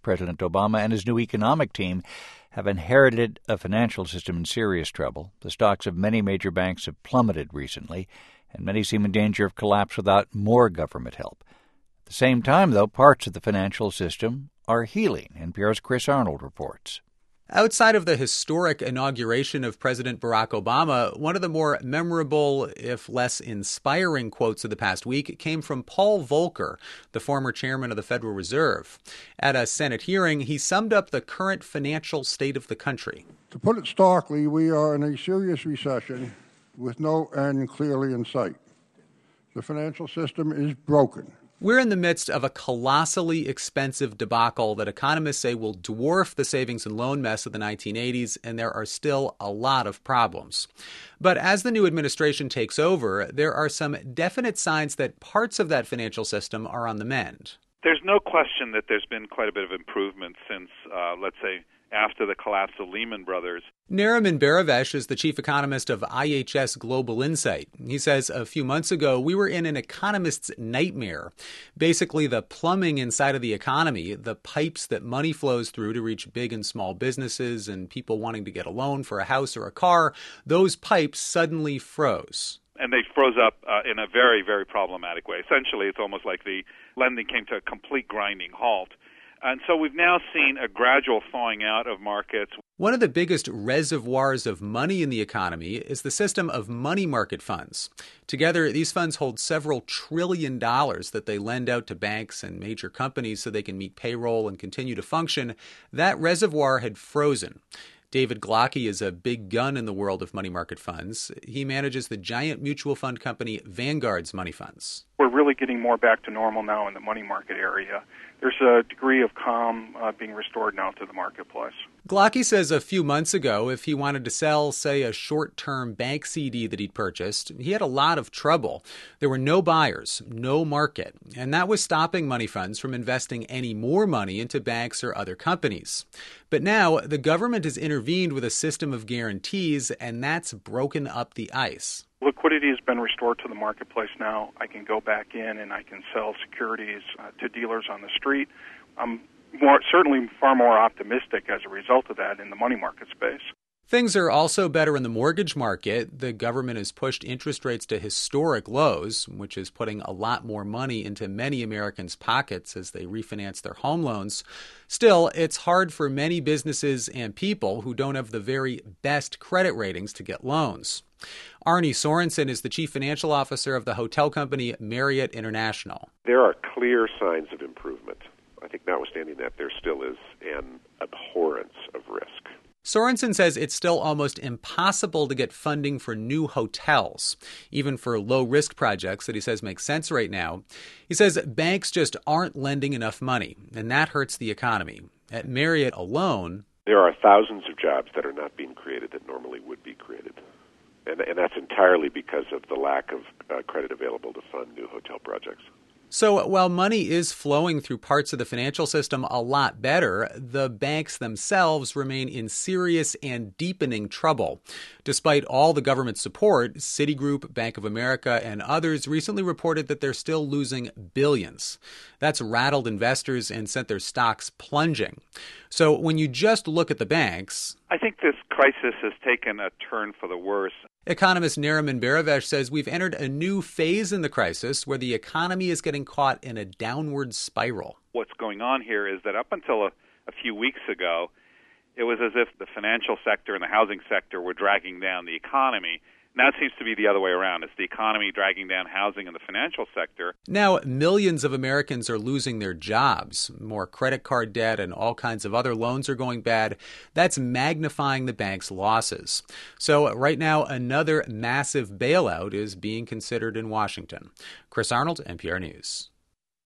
President Obama and his new economic team have inherited a financial system in serious trouble. The stocks of many major banks have plummeted recently, and many seem in danger of collapse without more government help. At the same time, though, parts of the financial system are healing, NPR's Chris Arnold reports. Outside of the historic inauguration of President Barack Obama, one of the more memorable, if less inspiring quotes of the past week came from Paul Volcker, the former chairman of the Federal Reserve. At a Senate hearing, he summed up the current financial state of the country. To put it starkly, we are in a serious recession with no end clearly in sight. The financial system is broken. We're in the midst of a colossally expensive debacle that economists say will dwarf the savings and loan mess of the 1980s, and there are still a lot of problems. But as the new administration takes over, there are some definite signs that parts of that financial system are on the mend. There's no question that there's been quite a bit of improvement since, let's say, after the collapse of Lehman Brothers. Nariman Behravesh is the chief economist of IHS Global Insight. He says a few months ago, we were in an economist's nightmare. Basically, the plumbing inside of the economy, the pipes that money flows through to reach big and small businesses and people wanting to get a loan for a house or a car, those pipes suddenly froze. And they froze up in a very, very problematic way. Essentially, it's almost like the lending came to a complete grinding halt. And so we've now seen a gradual thawing out of markets. One of the biggest reservoirs of money in the economy is the system of money market funds. Together, these funds hold several $1 trillion that they lend out to banks and major companies so they can meet payroll and continue to function. That reservoir had frozen. David Glocke is a big gun in the world of money market funds. He manages the giant mutual fund company Vanguard's money funds. We're really getting more back to normal now in the money market area. There's a degree of calm being restored now to the marketplace. Glocke says a few months ago, if he wanted to sell, say, a short-term bank CD that he'd purchased, he had a lot of trouble. There were no buyers, no market, and that was stopping money funds from investing any more money into banks or other companies. But now the government has intervened with a system of guarantees, and that's broken up the ice. Liquidity has been restored to the marketplace now. I can go back in and I can sell securities to dealers on the street. I'm certainly far more optimistic as a result of that in the money market space. Things are also better in the mortgage market. The government has pushed interest rates to historic lows, which is putting a lot more money into many Americans' pockets as they refinance their home loans. Still, it's hard for many businesses and people who don't have the very best credit ratings to get loans. Arne Sorensen is the chief financial officer of the hotel company Marriott International. There are clear signs of improvement. I think notwithstanding that, there still is an abhorrence of risk. Sorensen says it's still almost impossible to get funding for new hotels, even for low-risk projects that he says make sense right now. He says banks just aren't lending enough money, and that hurts the economy. At Marriott alone, there are thousands of jobs that are not being created that normally would be created. And that's entirely because of the lack of credit available to fund new hotel projects. So while money is flowing through parts of the financial system a lot better, the banks themselves remain in serious and deepening trouble. Despite all the government support, Citigroup, Bank of America, and others recently reported that they're still losing billions. That's rattled investors and sent their stocks plunging. So when you just look at the banks, I think this crisis has taken a turn for the worse. Economist Nariman Behravesh says we've entered a new phase in the crisis where the economy is getting caught in a downward spiral. What's going on here is that up until a few weeks ago, it was as if the financial sector and the housing sector were dragging down the economy. Now it seems to be the other way around. It's the economy dragging down housing and the financial sector. Now, millions of Americans are losing their jobs. More credit card debt and all kinds of other loans are going bad. That's magnifying the bank's losses. So right now, another massive bailout is being considered in Washington. Chris Arnold, NPR News.